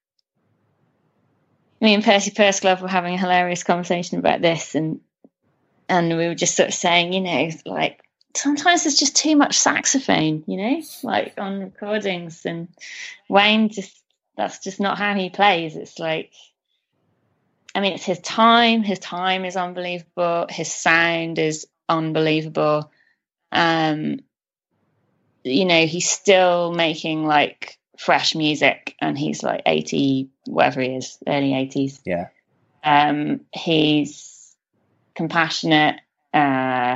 me and Percy Persglove were having a hilarious conversation about this, and and we were just sort of saying, you know, like, sometimes there's just too much saxophone, you know, like on recordings, and Wayne just, that's just not how he plays. It's like, I mean, it's his time. His time is unbelievable. His sound is unbelievable. Um, you know, he's still making like fresh music, and he's like eighty, whatever he is, early eighties. Yeah. Um, he's compassionate. Uh,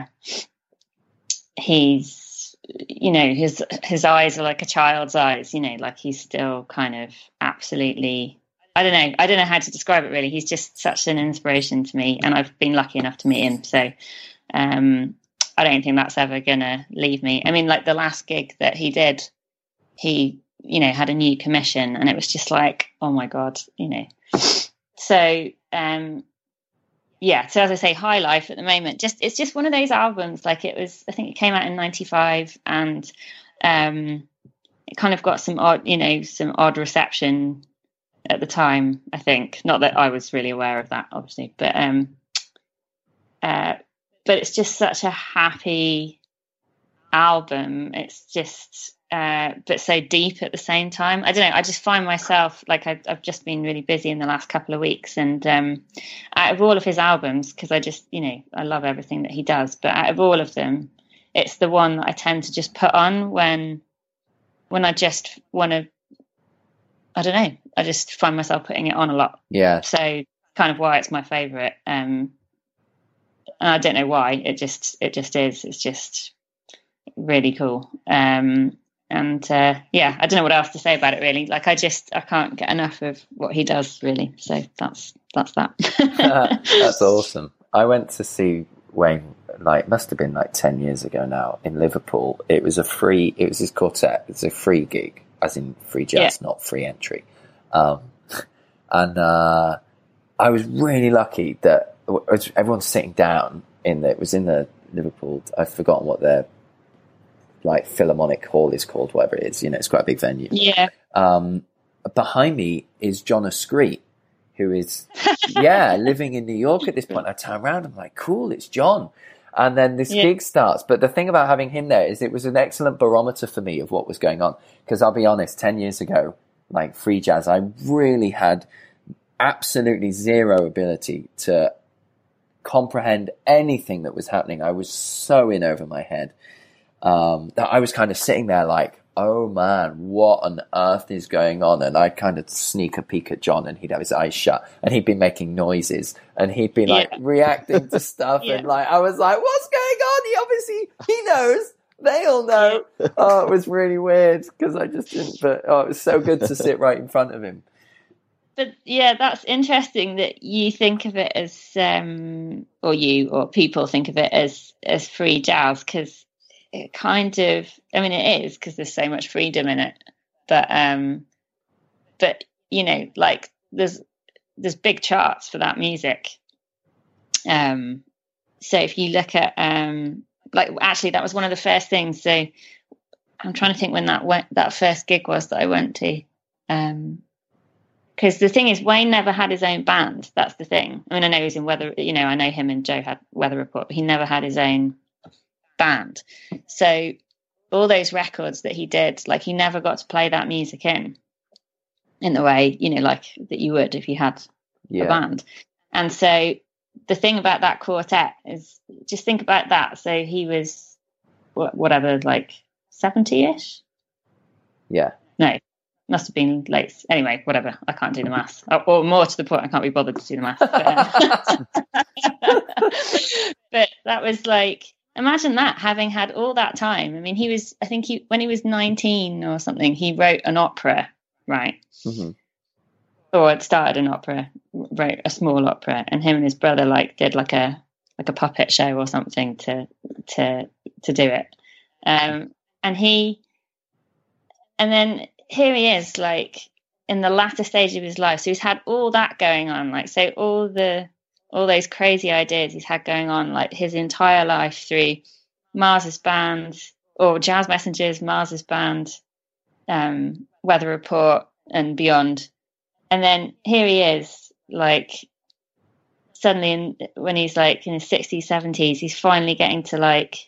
he's, you know, his his eyes are like a child's eyes. You know, like he's still kind of absolutely. I don't know. I don't know how to describe it really. He's just such an inspiration to me, and I've been lucky enough to meet him. So um, I don't think that's ever gonna leave me. I mean, like the last gig that he did, he, you know, had a new commission, and it was just like, oh my God, you know. So um, yeah. So as I say, High Life at the moment, just it's just one of those albums. Like it was, I think it came out in ninety-five, and um, it kind of got some odd, you know, some odd reception at the time, I think. Not that I was really aware of that, obviously, but um uh but it's just such a happy album. It's just uh but so deep at the same time. I don't know, I just find myself like I've, I've just been really busy in the last couple of weeks, and um out of all of his albums, because I just, you know, I love everything that he does, but out of all of them, it's the one that I tend to just put on when when I just want to, I don't know, I just find myself putting it on a lot. Yeah. So kind of why it's my favourite. Um, and I don't know why. It just it just is. It's just really cool. Um, and uh, yeah, I don't know what else to say about it really. Like I just I can't get enough of what he does really. So that's that's that. That's awesome. I went to see Wayne, like must have been like ten years ago now, in Liverpool. It was a free. It was his quartet. It's a free gig. As in free jazz, yeah. Not free entry. Um, and uh, I was really lucky that everyone's sitting down in the, it was in the Liverpool, I've forgotten what their like Philharmonic Hall is called, whatever it is, you know, it's quite a big venue. Yeah. Um, behind me is John Ascree, who is, yeah, living in New York at this point. I turn around, I'm like, cool, it's John. And then this yeah. gig starts. But the thing about having him there is it was an excellent barometer for me of what was going on. Because I'll be honest, ten years ago, like free jazz, I really had absolutely zero ability to comprehend anything that was happening. I was so in over my head um, that I was kind of sitting there like, oh man, what on earth is going on? And I'd kind of sneak a peek at John, and he'd have his eyes shut, and he'd be making noises, and he'd be like yeah. reacting to stuff. yeah. And like, I was like, what's going on? He obviously, he knows. They all know. Yeah. Oh, it was really weird because I just didn't, but oh, it was so good to sit right in front of him. But yeah, that's interesting that you think of it as, um, or you or people think of it as, as free jazz, because it kind of, I mean, it is because there's so much freedom in it, but um, but you know, like there's there's big charts for that music. Um, so if you look at um, like actually that was one of the first things. So I'm trying to think when that went that first gig was that I went to. Um, because the thing is, Wayne never had his own band. That's the thing. I mean, I know he's in Weather, you know, I know him and Joe had Weather Report, but he never had his own band. So all those records that he did, like he never got to play that music in in the way, you know, like that you would if you had yeah. a band. And so the thing about that quartet is just think about that. So he was whatever, like seventy-ish? Yeah. No, must have been late. Anyway, whatever. I can't do the maths. Or, or more to the point, I can't be bothered to do the maths. But, um, but that was like, imagine that, having had all that time. I mean, he was, I think he, when he was nineteen or something, he wrote an opera, right? Mm-hmm. Or had started an opera, wrote a small opera, and him and his brother like did like a like a puppet show or something to to to do it. Um, and he, and then here he is, like in the latter stage of his life. So he's had all that going on, like so all the all those crazy ideas he's had going on, like his entire life through Mars's band or Jazz Messengers, Mars's band, um, Weather Report, and beyond. And then here he is, like suddenly, in, when he's like in his sixties, seventies, he's finally getting to like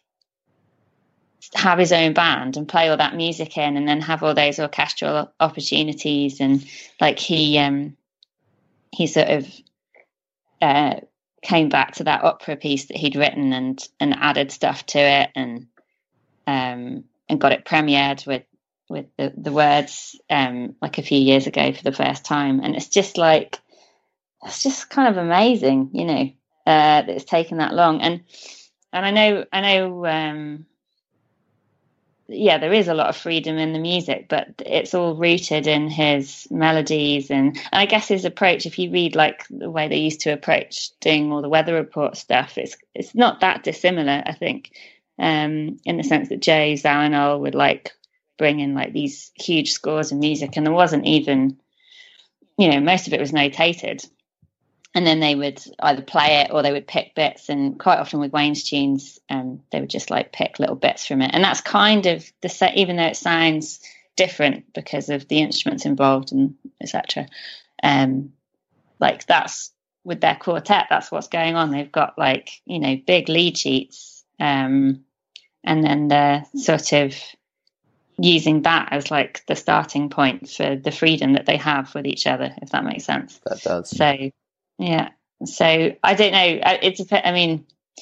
have his own band and play all that music in, and then have all those orchestral opportunities. And like he, um, he sort of uh, came back to that opera piece that he'd written and and added stuff to it, and um, and got it premiered with with the, the words um, like a few years ago for the first time. And it's just like, it's just kind of amazing, you know, uh, that it's taken that long. And and I know, I know, um, yeah, there is a lot of freedom in the music, but it's all rooted in his melodies. And, and I guess his approach, if you read like the way they used to approach doing all the weather report stuff, it's it's not that dissimilar, I think, um, in the sense that Joe Zawinul would like bring in like these huge scores of music, and there wasn't even, you know, most of it was notated. And then they would either play it or they would pick bits. And quite often with Wayne's tunes, um, they would just like pick little bits from it. And that's kind of the set, even though it sounds different because of the instruments involved and et cetera. Um, like that's with their quartet, that's what's going on. They've got like, you know, big lead sheets, um, and then they're sort of using that as like the starting point for the freedom that they have with each other, if that makes sense. That does. So. Yeah. So I don't know. It's, I mean,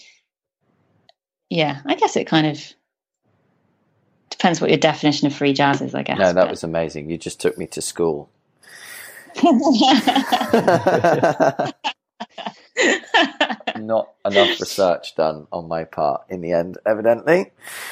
yeah, I guess it kind of depends what your definition of free jazz is, I guess. No, that but... was amazing. You just took me to school. Not enough research done on my part in the end, evidently.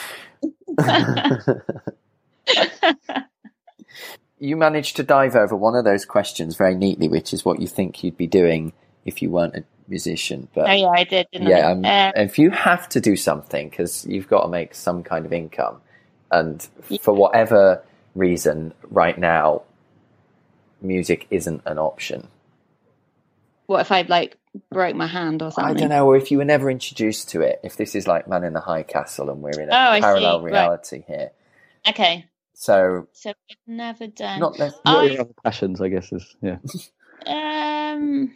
You managed to dive over one of those questions very neatly, which is what you think you'd be doing if you weren't a musician. But oh yeah, I did. Didn't yeah, I? um, Um, if you have to do something, because you've got to make some kind of income, and for whatever reason, right now, music isn't an option. What if I like broke my hand or something? I don't know, or if you were never introduced to it. If this is like Man in the High Castle and we're in a Oh, I parallel see. reality Right. here. Okay. So, So I've never done. not that. What are I- your other passions, I guess, is, yeah. Um,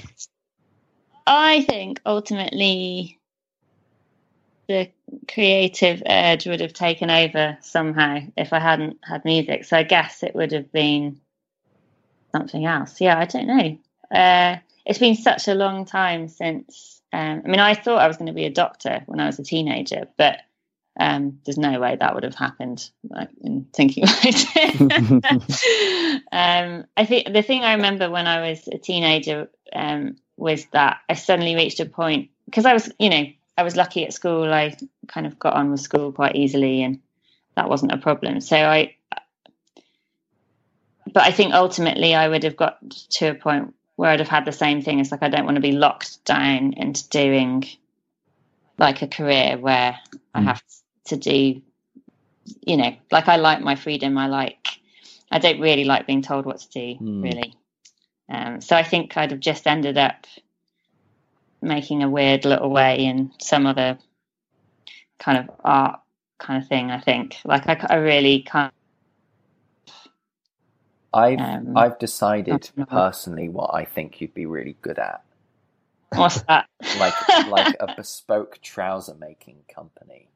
I think ultimately the creative urge would have taken over somehow if I hadn't had music. So I guess it would have been something else. Yeah, I don't know. Uh, it's been such a long time since. Um, I mean, I thought I was going to be a doctor when I was a teenager, but um, there's no way that would have happened. Like, in thinking about it, um, I think the thing I remember when I was a teenager um, was that I suddenly reached a point, because I was, you know, I was lucky at school. I kind of got on with school quite easily, and that wasn't a problem. So I, but I think ultimately I would have got to a point where I'd have had the same thing. It's like, I don't want to be locked down into doing like a career where mm. I have to do, you know, like I like my freedom. I like, I don't really like being told what to do, mm. really. Um, so I think I'd have just ended up making a weird little way in some other kind of art kind of thing, I think. Like I, I really can't. I've Um, I've decided personally what I think you'd be really good at. What's that? Like like a bespoke trouser making company.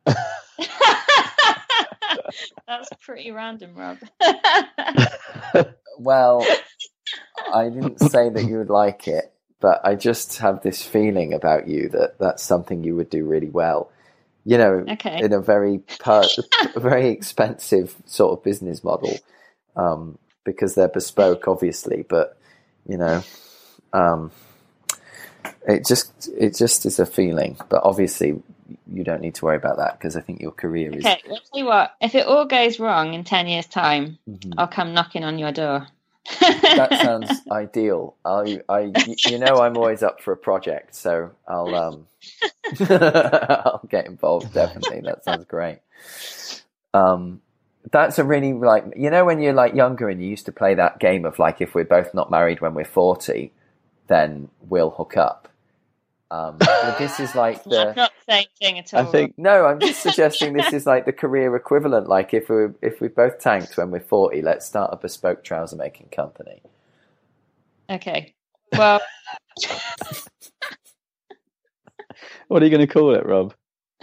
That's pretty random, Rob. Well, I didn't say that you would like it, but I just have this feeling about you that that's something you would do really well. You know, Okay. in a very per- very expensive sort of business model. Um, because they're bespoke, obviously, but you know, um, it just it just is a feeling. But obviously, you don't need to worry about that because I think your career is. Okay, let's see what. If it all goes wrong in ten years' time, Mhm. I'll come knocking on your door. That sounds ideal. I, I, you know, I'm always up for a project, so I'll um, I'll get involved. Definitely, that sounds great. Um. That's a really, like, you know, when you're like younger and you used to play that game of like, if we're both not married when we're forty, then we'll hook up. Um, but this is like the. That's not the same thing at all. I think No, I'm just suggesting this is like the career equivalent. Like if we if we both tanked when we're forty, let's start a bespoke trouser making company. Okay. Well. what are you going to call it, Rob?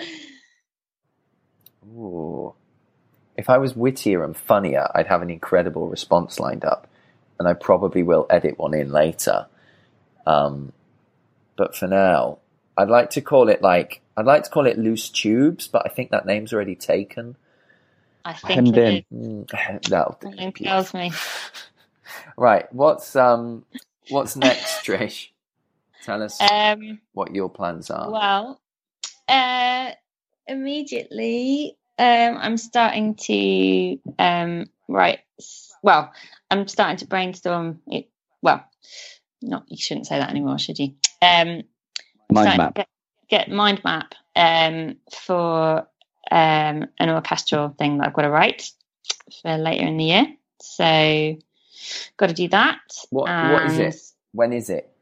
Ooh. If I was wittier and funnier, I'd have an incredible response lined up, and I probably will edit one in later. Um, but for now, I'd like to call it like I'd like to call it Loose Tubes, but I think that name's already taken. I think Hemmed it in. is. Mm, that'll do. Something tells me. Right, what's um, what's next, Trish? Tell us Um, what your plans are. well, uh, immediately, um, I'm starting to um, write. Well, I'm starting to brainstorm. It, well, not you shouldn't say that anymore, should you? Um, Mind starting map. to Get, get mind map um, for um, an orchestral thing that I've got to write for later in the year. So, got to do that. What What is And, it? When is it?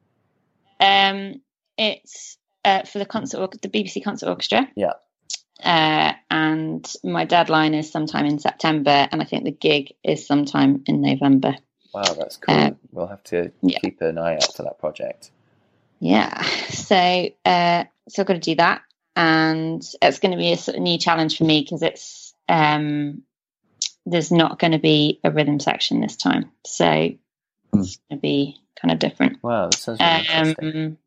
Um, it's uh, for the concert, or- the B B C Concert Orchestra. Yeah. Uh, and my deadline is sometime in September, and I think the gig is sometime in November. Wow, that's cool. Um, we'll have to yeah. keep an eye out for that project. Yeah. So, uh, so I've got to do that, and it's going to be a sort of new challenge for me because it's um, there's not going to be a rhythm section this time, so Mm. it's going to be kind of different. Wow, that sounds really interesting. Um,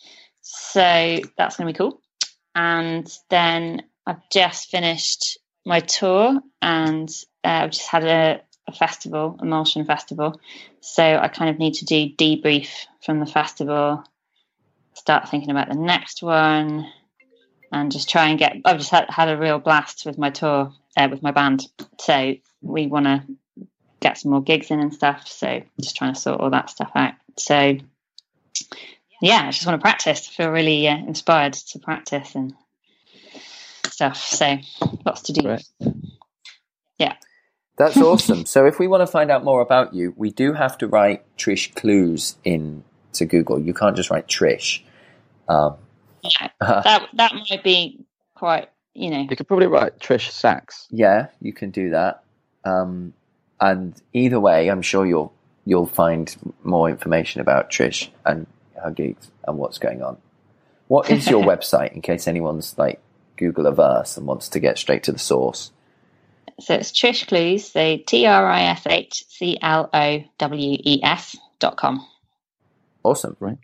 so that's going to be cool. And then I've just finished my tour, and uh, I've just had a, a festival, Emulsion Festival. So I kind of need to do debrief from the festival, start thinking about the next one, and just try and get. I've just had, had a real blast with my tour, uh, with my band. So we want to get some more gigs in and stuff. So just trying to sort all that stuff out. So yeah, I just want to practice. I feel really uh, inspired to practice and stuff. So lots to do. Great. Yeah. That's awesome. So if we want to find out more about you, we do have to write Trish Clues in to Google. You can't just write Trish. Um, Yeah, that that might be quite, you know. You could probably write Trish Sachs. yeah, you can do that. Um, and either way, I'm sure you'll you'll find more information about Trish and her gigs and what's going on. What is your website in case anyone's like Google averse and wants to get straight to the source? So it's Trish Clues, so T R I S H C L O W E S dot com. Awesome. Right.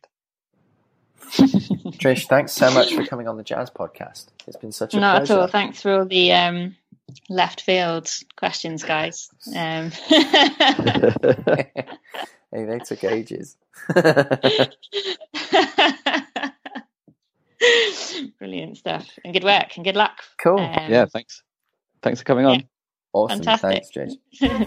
Trish, thanks so much for coming on the Jazz Podcast. It's been such a Not pleasure. at all. Thanks for all the um, left field questions, guys. Um, Hey, they took ages. Brilliant stuff. And good work and good luck. Cool. Um, Yeah, thanks. Thanks for coming on. Yeah. Awesome. Fantastic. Thanks, Trish.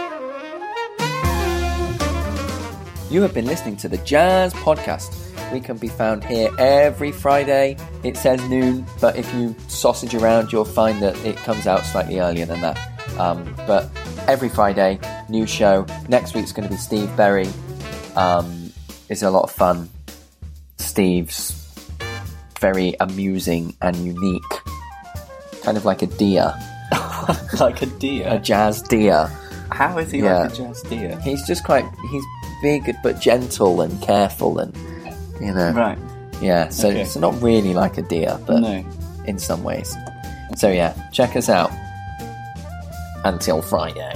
You have been listening to the Jazz Podcast. We can be found here every Friday. It says noon, but if you sausage around, you'll find that it comes out slightly earlier than that. Um, but every Friday, new show. Next week's going to be Steve Berry. Um, it's a lot of fun. Steve's very amusing and unique. Kind of like a deer. Like a A deer. jazz deer. How is he Yeah. like a jazz deer? He's just quite, he's big but gentle and careful and, you know. Right. Yeah, so Okay. it's not really like a deer, but No. in some ways. So yeah, check us out. Until Friday.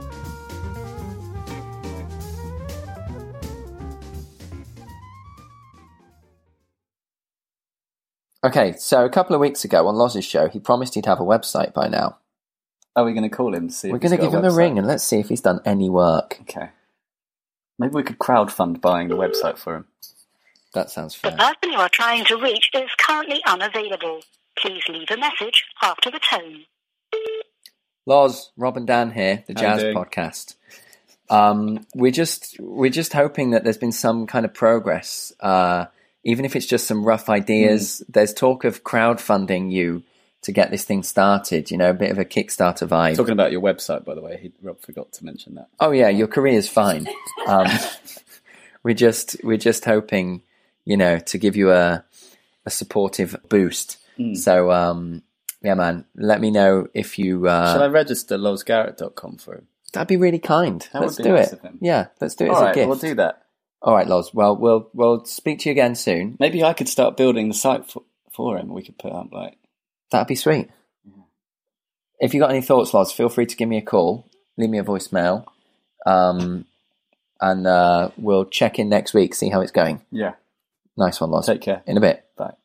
Okay, so a couple of weeks ago on Loz's show, he promised he'd have a website by now. Are we going to call him to see if We're he's going to got give him a website? ring and let's see if he's done any work. Okay. Maybe we could crowdfund buying the website for him. That sounds The fair. person you are trying to reach is currently unavailable. Please leave a message after the tone. Loz, Rob and Dan here, the How you Jazz doing? Podcast. Um, we're just we're just hoping that there's been some kind of progress, uh, even if it's just some rough ideas. Hmm. There's talk of crowdfunding you to get this thing started. You know, a bit of a Kickstarter vibe. Talking about your website, by the way, he, Rob forgot to mention that. Oh yeah, your career's fine. Um, we're just we're just hoping, you know, to give you a a supportive boost. Mm. So um, yeah, man, let me know if you. Uh, Shall I register loz garrett dot com for him? That'd be really kind. That let's would be do nice it. of him. Yeah, let's do it All as right, a gift. we'll do that. All right, Loz. Well, we'll we'll speak to you again soon. Maybe I could start building the site for, for him. We could put up like. That'd be sweet. If you got any thoughts, Loz, feel free to give me a call. Leave me a voicemail, um, and uh, we'll check in next week, see how it's going. Yeah. Nice one, Loz. Take care. In a bit. Bye.